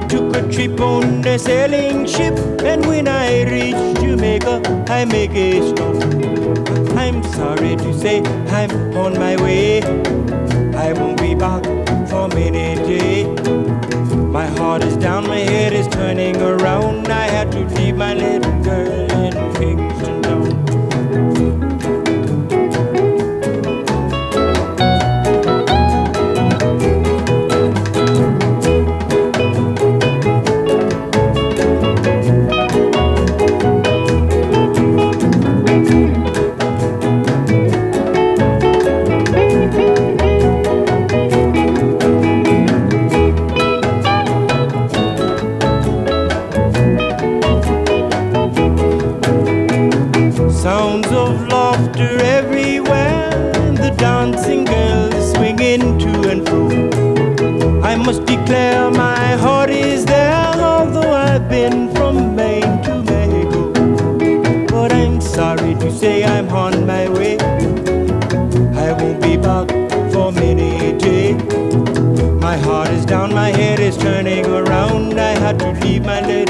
took a trip on a sailing ship, and when I reached Jamaica, I make a stop. I'm sorry to say I'm on my way. I won't be back for many days. My heart is down, my head is turning around. I had to leave my little girl in Kingston Town. Sounds of laughter everywhere, the dancing girls swinging to and fro. I must declare my heart is there, although I've been from Maine to Mexico. But I'm sorry to say I'm on my way. I won't be back for many days. My heart is down, my head is turning around. I had to leave my